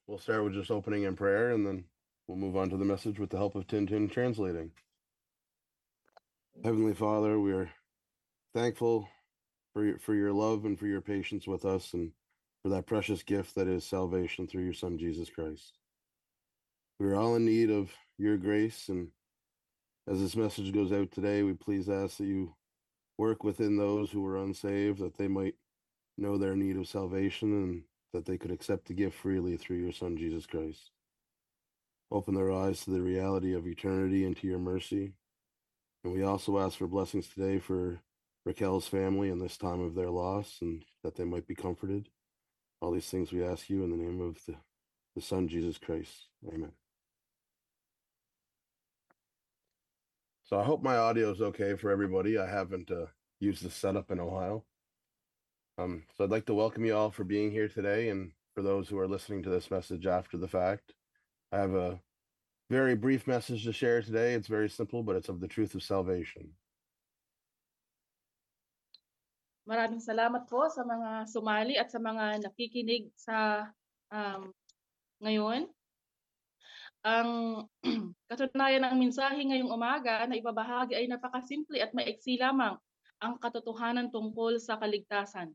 We'll start with just opening in prayer, and then we'll move on to the message with the help of Tintin translating. Heavenly Father, we are thankful for your love and for your patience with us, and for that precious gift that is salvation through your Son, Jesus Christ. We are all in need of your grace, and as this message goes out today, we please ask that you work within those who are unsaved, that they might know their need of salvation and that they could accept the gift freely through your Son, Jesus Christ. Open their eyes to the reality of eternity and to your mercy. And we also ask for blessings today for Raquel's family in this time of their loss, and that they might be comforted. All these things we ask you in the name of the Son, Jesus Christ. Amen. So I hope my audio is okay for everybody. I haven't used this setup in a while. So I'd like to welcome you all for being here today, and for those who are listening to this message after the fact. I have a very brief message to share today. It's very simple, but it's of the truth of salvation. Maraming salamat po sa mga sumali at sa mga nakikinig sa ngayon. Ang katunayan ng mensahe ngayong umaga na ibabahagi ay napakasimple at maiksi lamang, ang katotohanan tungkol sa kaligtasan.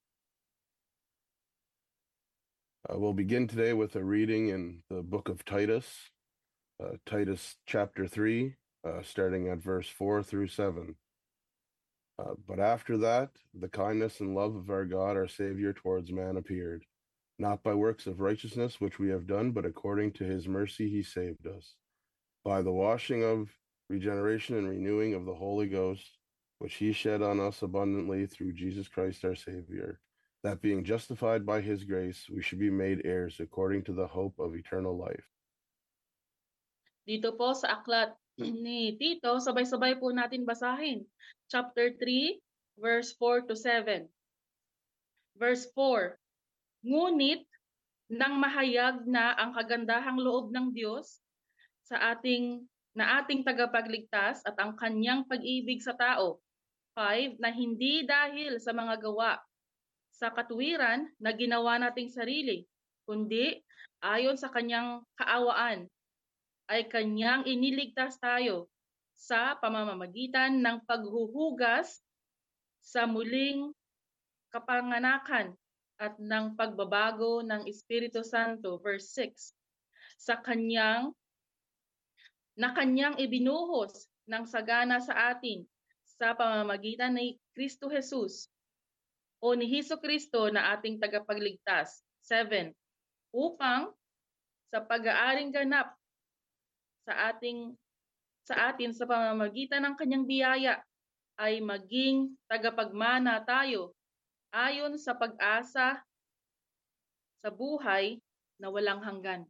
We'll begin today with a reading in the book of Titus, Titus chapter 3, starting at verse 4 through 7. But after that, the kindness and love of our God, our Savior, towards man appeared, not by works of righteousness which we have done, but according to his mercy he saved us, by the washing of regeneration and renewing of the Holy Ghost, which he shed on us abundantly through Jesus Christ our Savior, that being justified by his grace, we should be made heirs according to the hope of eternal life. Dito po sa aklat ni Tito, sabay-sabay po natin basahin. Chapter 3, verse 4 to 7. Verse 4, ngunit nang mahayag na ang kagandahang loob ng Diyos sa ating tagapagligtas at ang kanyang pag-ibig sa tao. 5, na hindi dahil sa mga gawa sa katuwiran na ginawa nating sarili, kundi ayon sa kanyang kaawaan ay kanyang iniligtas tayo sa pamamagitan ng paghuhugas sa muling kapanganakan at ng pagbabago ng Espiritu Santo. Verse 6, na kanyang ibinuhos ng sagana sa atin sa pamamagitan ni Kristo Jesus o ni Hesus Kristo na ating tagapagligtas. 7, upang sa pag-aaring ganap sa atin sa pamamagitan ng kanyang biyaya ay maging tagapagmana tayo ayon sa pag-asa sa buhay na walang hanggan.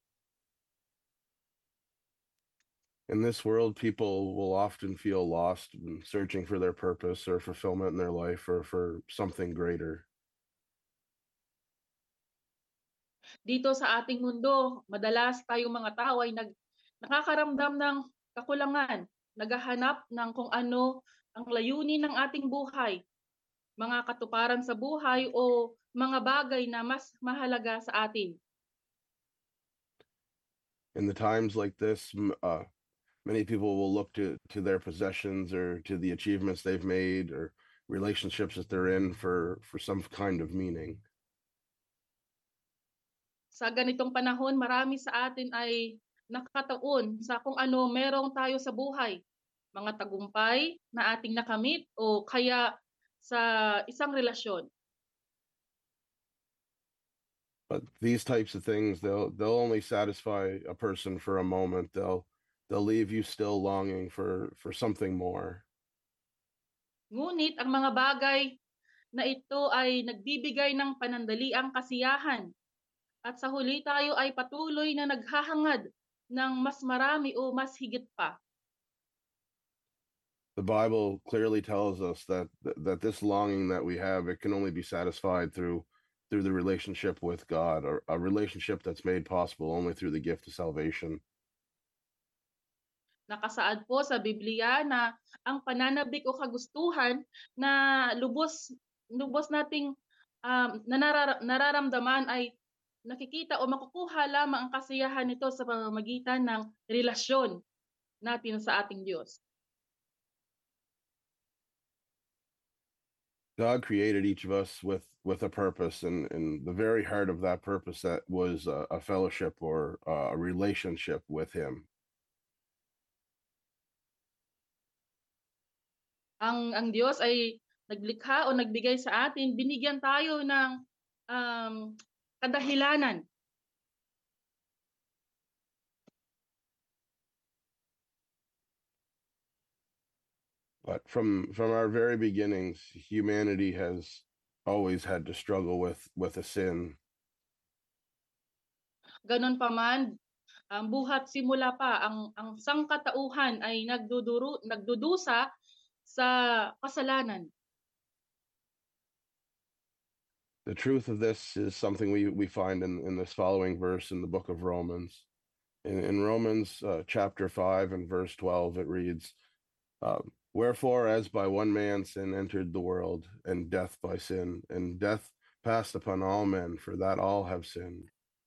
In this world, people will often feel lost and searching for their purpose or fulfillment in their life or for something greater. Dito sa ating mundo, madalas tayong mga tao ay nakakaramdam ng kakulangan, naghahanap ng kung ano ang layunin ng ating buhay, mga katuparan sa buhay o mga bagay na mas mahalaga sa atin. In the times like this, many people will look to their possessions or to the achievements they've made or relationships that they're in for some kind of meaning. Sa ganitong panahon, marami sa atin ay nakakataon sa kung ano merong tayo sa buhay, mga tagumpay na ating nakamit o kaya sa isang relasyon. But these types of things, they'll only satisfy a person for a moment. They'll leave you still longing for something more. Ngunit ang mga bagay na ito ay nagbibigay ng panandaliang kasiyahan at sa huli tayo ay patuloy na naghahangad ng mas marami o mas higit pa. The Bible clearly tells us that this longing that we have, it can only be satisfied through the relationship with God, or a relationship that's made possible only through the gift of salvation. Nakasaad po sa Biblia na ang pananabik o kagustuhan na lubos nating nararamdaman ay nakikita o makukuha lamang ang kasiyahan nito sa pamamagitan ng relasyon natin sa ating Diyos. God created each of us with a purpose, and the very heart of that purpose that was a fellowship or a relationship with Him. Ang Diyos ay naglikha o nagbigay sa atin, binigyan tayo ng kadahilanan. But from our very beginnings, humanity has always had to struggle with a sin. Ganon pa man, buhat simula pa ang sangkatauhan ay nagdudusa sa kasalanan. The truth of this is something we find in this following verse in the book of Romans. In Romans chapter 5 and verse 12, it reads, wherefore, as by one man sin entered the world, and death by sin, and death passed upon all men, for that all have sinned.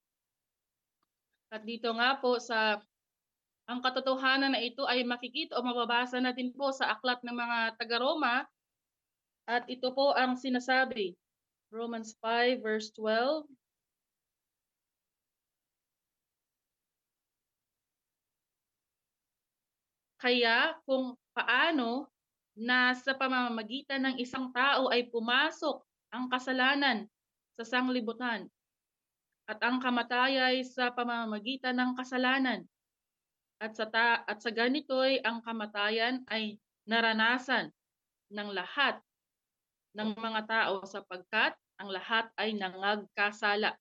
At dito nga po ang katotohanan na ito ay makikita o mababasa natin po sa aklat ng mga taga-Roma, at ito po ang sinasabi, Romans 5 verse 12. Kaya kung paano na sa pamamagitan ng isang tao ay pumasok ang kasalanan sa sanglibutan, at ang kamatayan ay sa pamamagitan ng kasalanan, at sa ganito'y ang kamatayan ay naranasan ng lahat ng mga tao sapagkat ang lahat ay nangagkasala.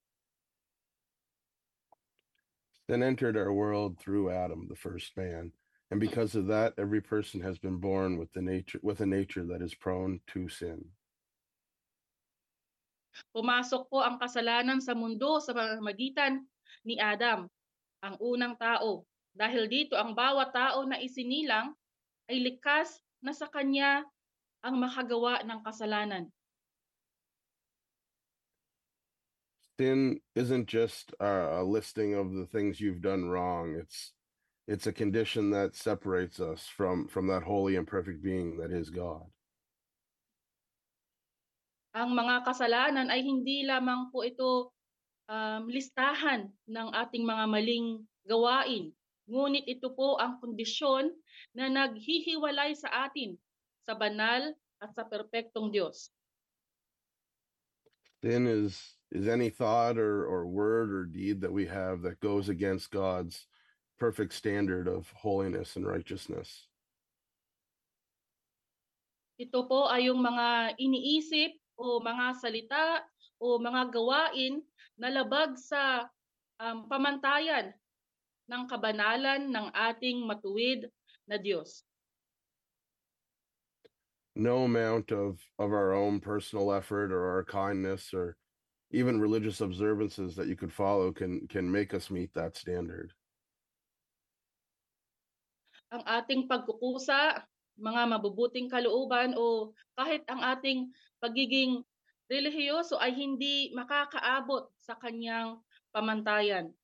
Sin entered our world through Adam, the first man, and because of that, every person has been born with a nature that is prone to sin. Pumasok po ang kasalanan sa mundo sa pamamagitan ni Adam, ang unang tao. Dahil dito, ang bawat tao na isinilang ay likas na sa kanya ang makagawa ng kasalanan. Sin isn't just a listing of the things you've done wrong. It's a condition that separates us from that holy and perfect being that is God. Ang mga kasalanan ay hindi lamang po ito listahan ng ating mga maling gawain, ngunit ito po ang kondisyon na naghihiwalay sa atin sa banal at sa perpektong Diyos. Sin is any thought or word or deed that we have that goes against God's perfect standard of holiness and righteousness. Ito po ay yung mga iniisip o mga salita o mga gawain na labag sa pamantayan ng kabanalan ng ating matuwid na Diyos. No amount of our own personal effort or our kindness or even religious observances that you could follow can make us meet that standard. Ang ating pagkukusa, mga mabubuting kalooban o kahit ang ating pagiging relihiyoso ay hindi makakaabot sa kanyang pamantayan.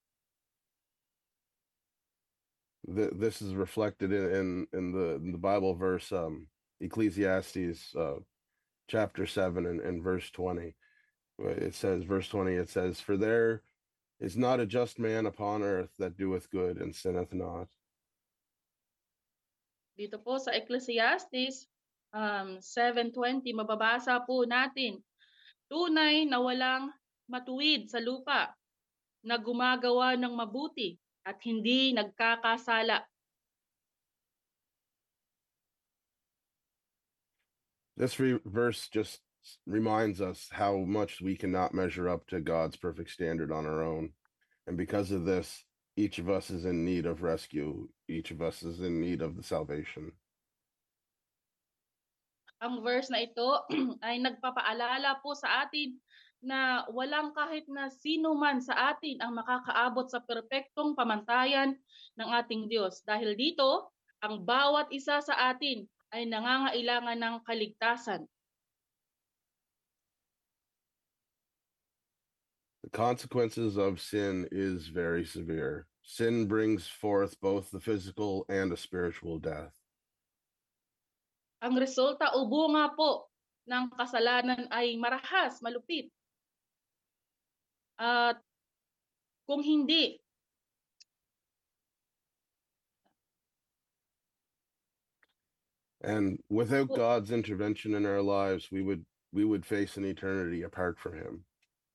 This is reflected in the Bible verse Ecclesiastes chapter 7 and verse 20. It says, verse 20, it says, for there is not a just man upon earth that doeth good and sinneth not. Dito po sa Ecclesiastes 7:20, mababasa po natin, tunay na walang matuwid sa lupa, na gumagawa ng mabuti at hindi nagkakasala. This verse just reminds us how much we cannot measure up to God's perfect standard on our own. And because of this, each of us is in need of rescue. Each of us is in need of the salvation. Ang verse na ito ay nagpapaalala po sa atin na walang kahit na sino man sa atin ang makakaabot sa perpektong pamantayan ng ating Diyos. Dahil dito, ang bawat isa sa atin ay nangangailangan ng kaligtasan. consequences of sin is very severe. Sin brings forth both the physical and a spiritual death. Ang resulta o bunga po ng kasalanan ay marahas, malupit. At kung hindi, And without God's intervention in our lives, we would face an eternity apart from him.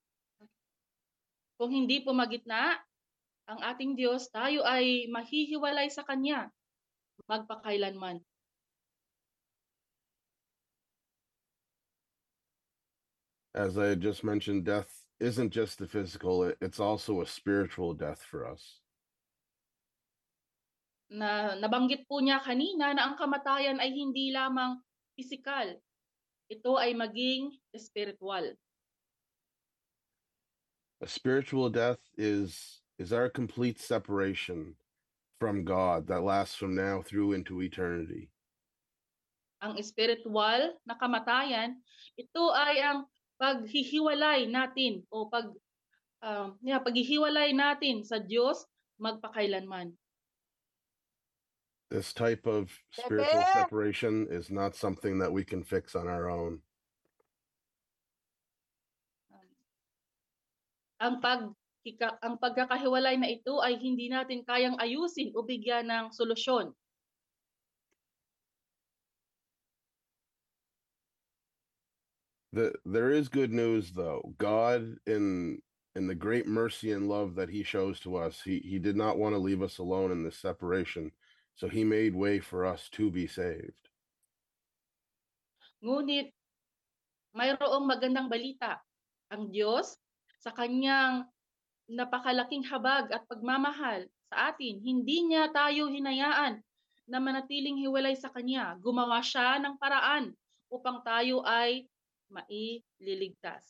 kung hindi po magitna ang ating Diyos, tayo ay mahihiwalay sa Kanya magpakailanman. As I had just mentioned, death isn't just the physical, it's also a spiritual death for us. Nabanggit po niya kanina na ang kamatayan ay hindi lamang pisikal. Ito ay maging spiritual. A spiritual death is our complete separation from God that lasts from now through into eternity. Ang spiritual na kamatayan, ito ay ang paghihiwalay natin o paghihiwalay natin sa Diyos magpakailanman. This type of spiritual separation is not something that we can fix on our own. Ang pagkakahiwalay na ito ay hindi natin kayang ayusin o bigyan ng solusyon. There is good news, though. God, in the great mercy and love that he shows to us, he did not want to leave us alone in this separation, so he made way for us to be saved. Ngunit mayroong magandang balita. Ang Diyos sa kanyang napakalaking habag at pagmamahal sa atin, hindi niya tayo hinayaan na manatiling hiwalay sa Kanya. Gumawa siya ng paraan upang tayo ay maililigtas.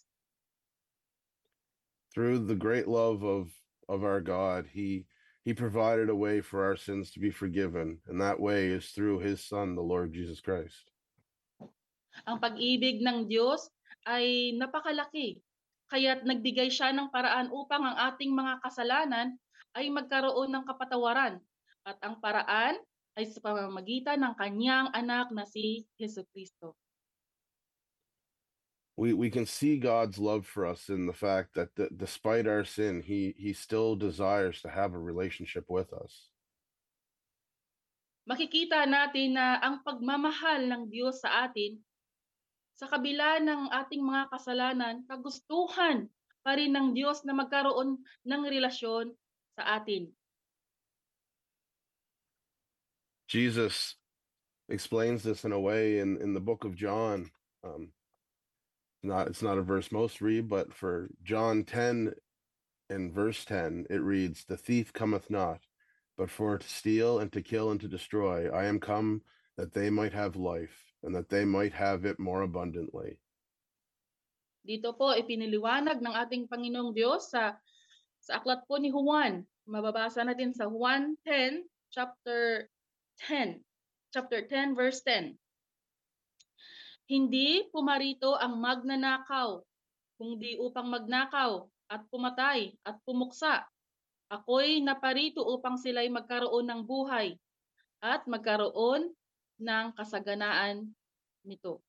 Through the great love of our God, he provided a way for our sins to be forgiven, and that way is through his Son, the Lord Jesus Christ. Ang pag-ibig ng Diyos ay napakalaki. Kaya't nagbigay siya ng paraan upang ang ating mga kasalanan ay magkaroon ng kapatawaran. At ang paraan ay sa pamamagitan ng kanyang anak na si Jesucristo. We can see God's love for us in the fact that despite our sin, he still desires to have a relationship with us. Makikita natin na ang pagmamahal ng Diyos sa atin, sa kabila ng ating mga kasalanan, kagustuhan pa rin ng Diyos na magkaroon ng relasyon sa atin. Jesus explains this in a way in the book of John. It's not a verse most read, but for John 10 and verse 10, it reads, "The thief cometh not, but for to steal and to kill and to destroy. I am come that they might have life, and that they might have it more abundantly." Dito po ipiniliwanag ng ating Panginoong Diyos sa aklat po ni Juan. Mababasa natin sa Juan 10, chapter 10 verse 10. Hindi pumarito ang magnanakaw, kundi upang magnakaw at pumatay at pumuksa. Ako'y naparito upang sila'y magkaroon ng buhay at magkaroon ng kasaganaan nito.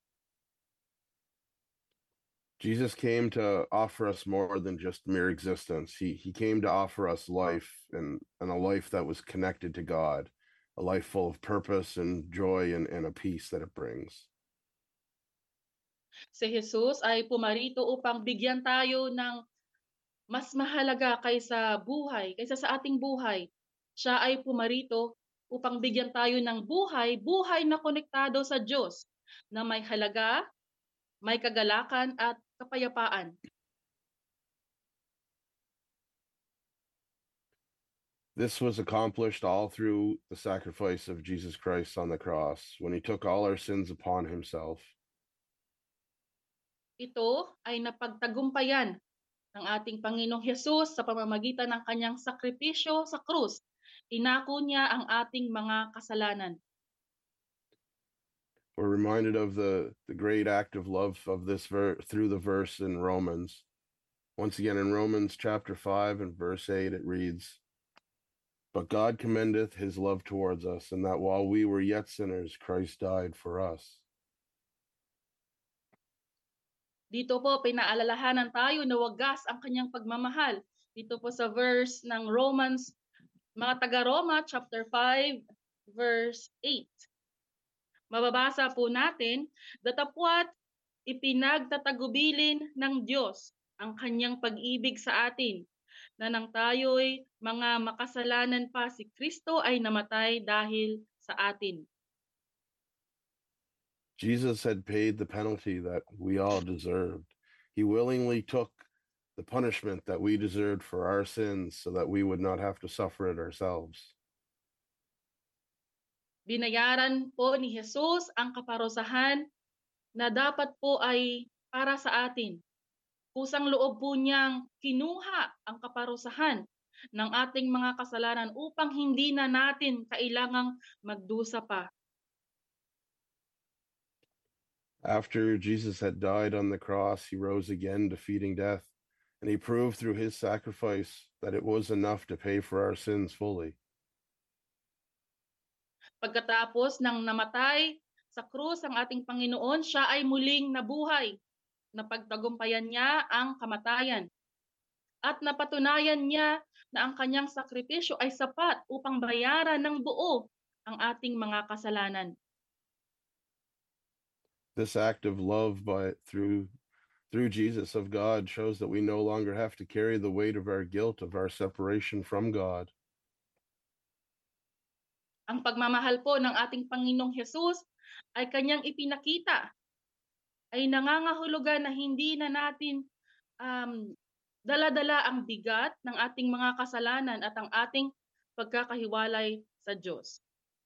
Jesus came to offer us more than just mere existence. He came to offer us life, and a life that was connected to God, a life full of purpose and joy and a peace that it brings. Si Jesus ay pumarito upang bigyan tayo ng mas mahalaga kaysa sa ating buhay. Siya ay pumarito upang bigyan tayo ng buhay na konektado sa Diyos, na may halaga, may kagalakan at kapayapaan. This was accomplished all through the sacrifice of Jesus Christ on the cross, when he took all our sins upon himself. Ito ay napagtagumpayan ng ating Panginoong Hesus sa pamamagitan ng kanyang sakripisyo sa krus. Inako niya ang ating mga kasalanan. We're reminded of the great act of love of this through the verse in Romans. Once again, in Romans chapter 5 and verse 8, it reads, "But God commendeth his love towards us, and that while we were yet sinners, Christ died for us." Dito po, pinaalalahanan tayo na wagas ang kanyang pagmamahal. Dito po sa verse ng Romans, mga taga-Roma, chapter 5, verse 8. Mababasa po natin, datapwat ipinagtatagubilin ng Diyos ang kanyang pag-ibig sa atin, na nang tayo'y mga makasalanan pa, si Kristo ay namatay dahil sa atin. Jesus had paid the penalty that we all deserved. He willingly took the punishment that we deserved for our sins so that we would not have to suffer it ourselves. Binayaran po ni Jesus ang kaparusahan na dapat po ay para sa atin. Kusang loob po niyang kinuha ang kaparusahan ng ating mga kasalanan upang hindi na natin kailangang magdusa pa. After Jesus had died on the cross, he rose again, defeating death, and he proved through his sacrifice that it was enough to pay for our sins fully. Pagkatapos ng namatay sa krus ang ating Panginoon, siya ay muling nabuhay. Napagtagumpayan niya ang kamatayan. At napatunayan niya na ang kanyang sakripisyo ay sapat upang bayaran ng buo ang ating mga kasalanan. This act of love through Jesus of God shows that we no longer have to carry the weight of our guilt of our separation from God. Ang pagmamahal po ng ating Panginoong Hesus ay kanyang ipinakita, ay nangangahulugan na hindi na natin dala-dala ang bigat ng ating mga kasalanan at ang ating pagkakahiwalay sa Diyos.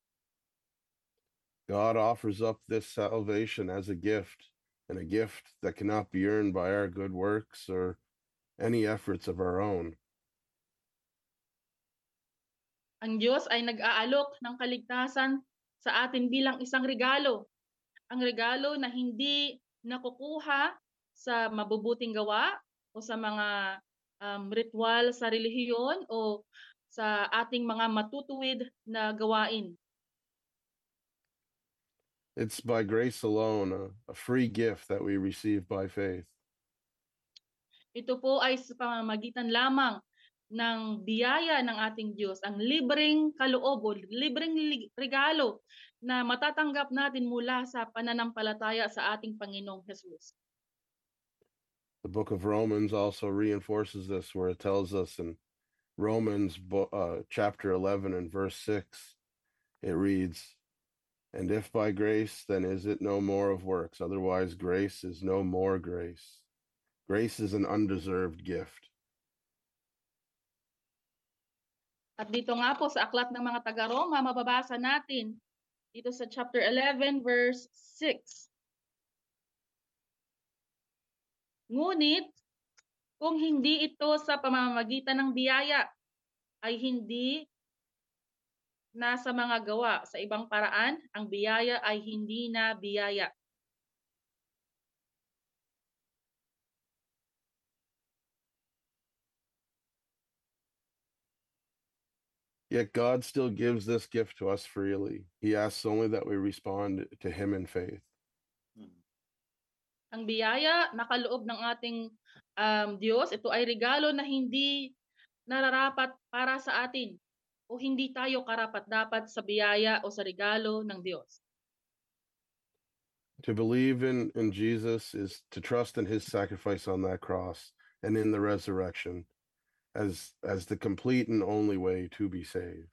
God offers up this salvation as a gift, and a gift that cannot be earned by our good works or any efforts of our own. Ang Diyos ay nag-aalok ng kaligtasan sa atin bilang isang regalo. Ang regalo na hindi nakukuha sa mabubuting gawa o sa mga ritual sa relihiyon o sa ating mga matutuwid na gawain. It's by grace alone, a free gift that we receive by faith. Ito po ay sa pamamagitan lamang ng biyaya ng ating Diyos, ang libreng kaloob o libreng regalo na matatanggap natin mula sa pananampalataya sa ating Panginoong Hesus. The book of Romans also reinforces this, where it tells us in Romans chapter 11 and verse 6, it reads, "And if by grace, then is it no more of works. Otherwise, grace is no more grace. Grace is an undeserved gift." At dito nga po sa aklat ng mga taga-Roma, mababasa natin dito sa chapter 11 verse 6. Ngunit kung hindi ito sa pamamagitan ng biyaya, ay hindi na sa mga gawa. Sa ibang paraan, ang biyaya ay hindi na biyaya. Yet God still gives this gift to us freely. He asks only that we respond to him in faith. Ang biyaya na kaloob ng ating Diyos, ito ay regalo na hindi nararapat para sa atin o hindi tayo karapat-dapat sa biyaya o sa regalo ng Diyos. To believe in Jesus is to trust in his sacrifice on that cross and in the resurrection as the complete and only way to be saved.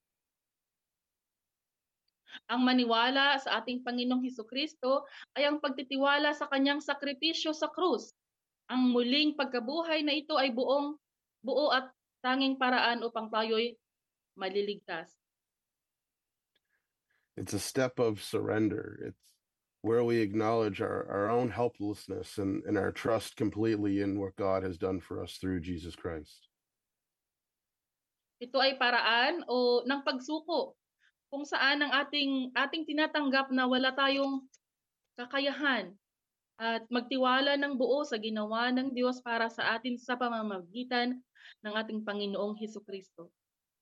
Ang maniwala sa ating Panginoong Hesukristo ay ang pagtitiwala sa kanyang sakripisyo sa krus. Ang muling pagkabuhay na ito ay buo at tanging paraan upang tayo'y maliligtas. It's a step of surrender. It's where we acknowledge our own helplessness and our trust completely in what God has done for us through Jesus Christ. Ito ay paraan o ng pagsuko kung saan ang ating tinatanggap na wala tayong kakayahan at magtiwala ng buo sa ginawa ng Diyos para sa atin sa pamamagitan ng ating Panginoong Hesukristo.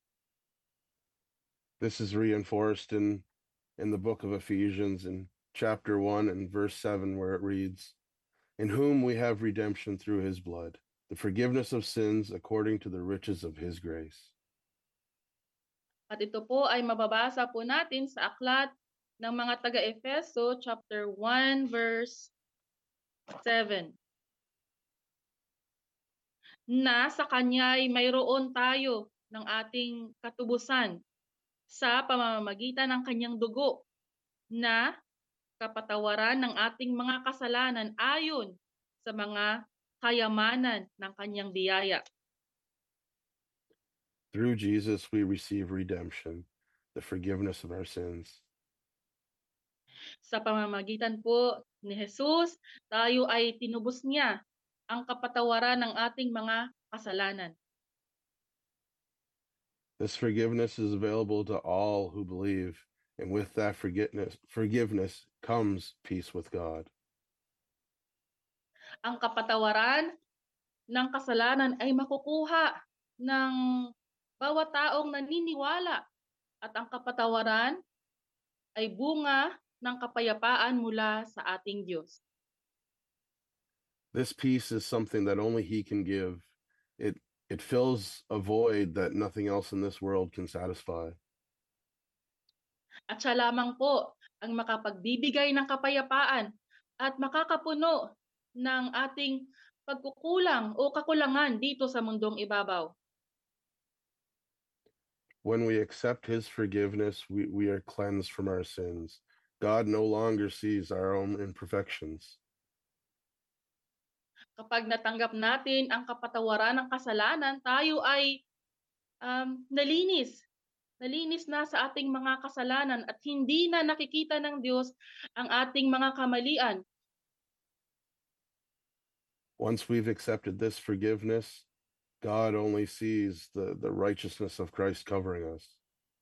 This is reinforced in the book of Ephesians in chapter 1 and verse 7, where it reads, "In whom we have redemption through his blood, the forgiveness of sins according to the riches of his grace." At ito po ay mababasa po natin sa aklat ng mga taga-Efeso chapter 1 verse 7. Na sa kanya'y mayroon tayo ng ating katubusan sa pamamagitan ng kanyang dugo na kapatawaran ng ating mga kasalanan ayon sa mga kayamanan ng kanyang biyaya. Through Jesus, we receive redemption, the forgiveness of our sins. Sa pamamagitan po ni Jesus, tayo ay tinubos niya ang kapatawaran ng ating mga kasalanan. This forgiveness is available to all who believe, and with that forgiveness comes peace with God. Ang kapatawaran ng kasalanan ay makukuha ng bawat taong naniniwala at ang kapatawaran ay bunga ng kapayapaan mula sa ating Diyos. This peace is something that only he can give. It fills a void that nothing else in this world can satisfy. At siya lamang po ang makapagbibigay ng kapayapaan at makakapuno ng ating pagkukulang o kakulangan dito sa mundong ibabaw. When we accept his forgiveness, we are cleansed from our sins. God no longer sees our own imperfections. Kapag natanggap natin ang kapatawaran ng kasalanan, tayo ay nalinis. Nalinis na sa ating mga kasalanan at hindi na nakikita ng Diyos ang ating mga kamalian. Once we've accepted this forgiveness, God only sees the righteousness of Christ covering us.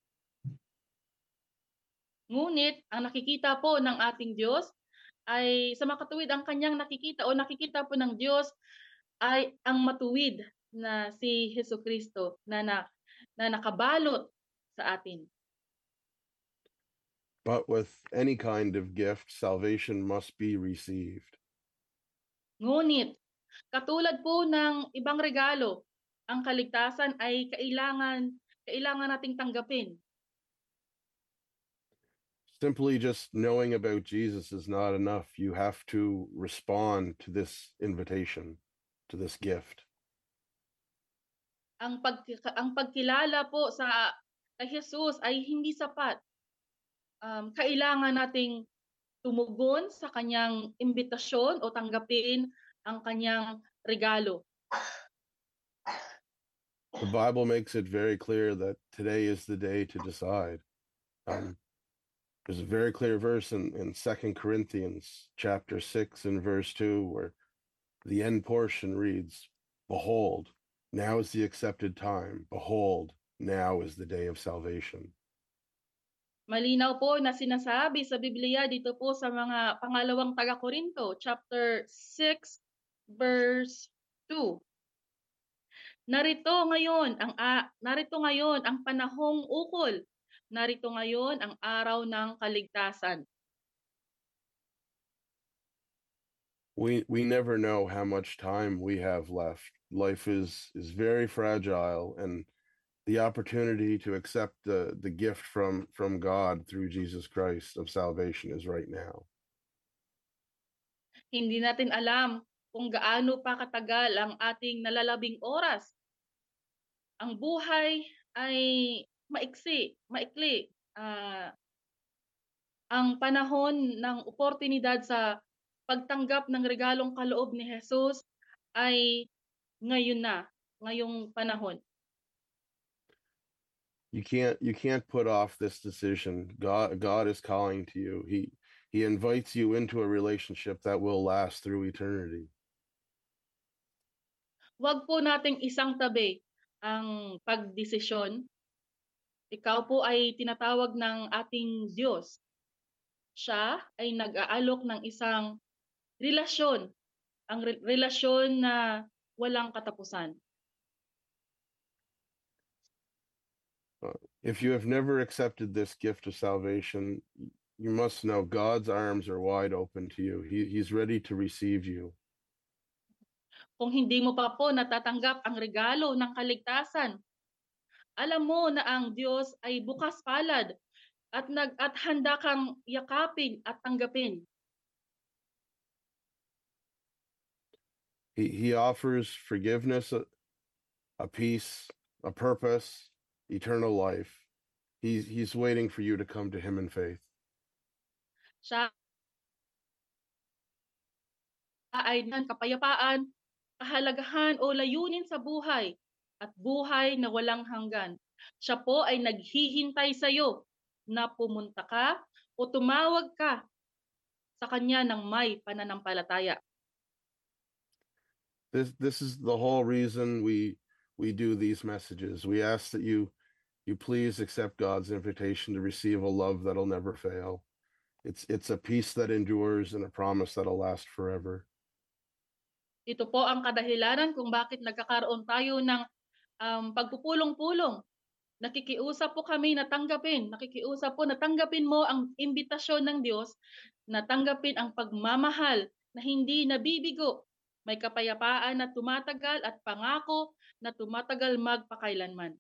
Ngunit ang nakikita po ng ating Diyos ay sa makatuwid ang kanyang nakikita o nakikita po ng Diyos ay ang matuwid na si Hesukristo na nakabalot sa atin. But with any kind of gift, salvation must be received. Ngunit katulad po ng ibang regalo, ang kaligtasan ay kailangan nating tanggapin. Simply just knowing about Jesus is not enough. You have to respond to this invitation, to this gift. Ang pagkilala po sa kay Jesus ay hindi sapat. Kailangan nating tumugon sa kanyang imbitasyon o tanggapin ang kanyang regalo. The Bible makes it very clear that today is the day to decide. There's a very clear verse in 2 Corinthians chapter 6 and verse 2 where the end portion reads, "Behold, now is the accepted time. Behold, now is the day of salvation." Malinaw po na sinasabi sa Biblia dito po sa mga pangalawang taga-Korinto, chapter 6, verse 2. Narito ngayon ang panahong ukol. Narito ngayon ang araw ng kaligtasan. We never know how much time we have left. Life is very fragile, and the opportunity to accept the gift from God through Jesus Christ of salvation is right now. Hindi natin alam kung gaano pa katagal ang ating nalalabing oras. Ang buhay ay maikli. Ang panahon ng oportunidad sa pagtanggap ng regalong kaloob ni Jesus ay ngayong panahon. You can't put off this decision. God is calling to you. He invites you into a relationship that will last through eternity. Huwag po nating isang tabi ang pagdesisyon. Ikaw po ay tinatawag ng ating Diyos. Siya ay nag-aalok ng isang relasyon, ang relasyon na walang katapusan. If you have never accepted this gift of salvation, you must know God's arms are wide open to you. He's ready to receive you. Kung hindi mo pa po natatanggap ang regalo ng kaligtasan, alam mo na ang Diyos ay bukas palad at handa kang yakapin at tanggapin. He offers forgiveness, a peace, a purpose, eternal life. He's waiting for you to come to him in faith. Siya ay ng kapayapaan, kahalagahan o layunin sa buhay at buhay na walang hanggan. Siya po ay naghihintay sa iyo na pumunta ka o tumawag ka sa kanya ng may pananampalataya. This is the whole reason we do these messages. We ask that you please accept God's invitation to receive a love that'll never fail. It's a peace that endures and a promise that'll last forever. Ito po ang kadahilanan kung bakit nagkakaroon tayo ng pagpupulong-pulong. Nakikiusap po kami na tanggapin mo ang imbitasyon ng Diyos na tanggapin ang pagmamahal na hindi nabibigo, may kapayapaan na tumatagal at pangako na tumatagal magpakailanman.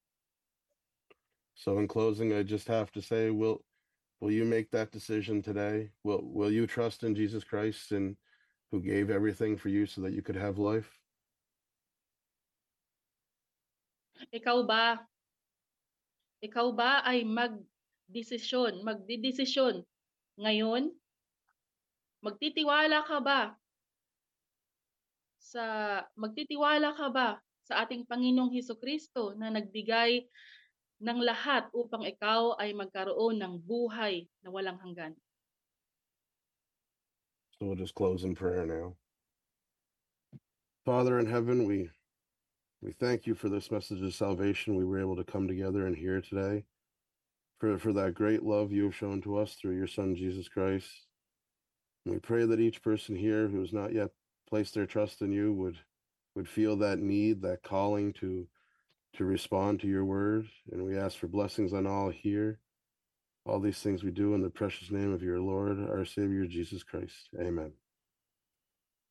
So in closing, I just have to say, will you make that decision today? Will you trust in Jesus Christ and who gave everything for you so that you could have life? Ikaw ba ay magdidesisyon ngayon? Magtitiwala ka ba sa ating Panginoong Hesukristo na nagbigay ng lahat upang ikaw ay magkaroon ng buhay na walang hanggan? So we'll just close in prayer now. Father in heaven, we thank you for this message of salvation we were able to come together and hear today, for that great love you have shown to us through your Son, Jesus Christ. And we pray that each person here who has not yet placed their trust in you would feel that need, that calling to respond to your word. And we ask for blessings on all here. All these things we do in the precious name of your Lord, our Savior, Jesus Christ. Amen.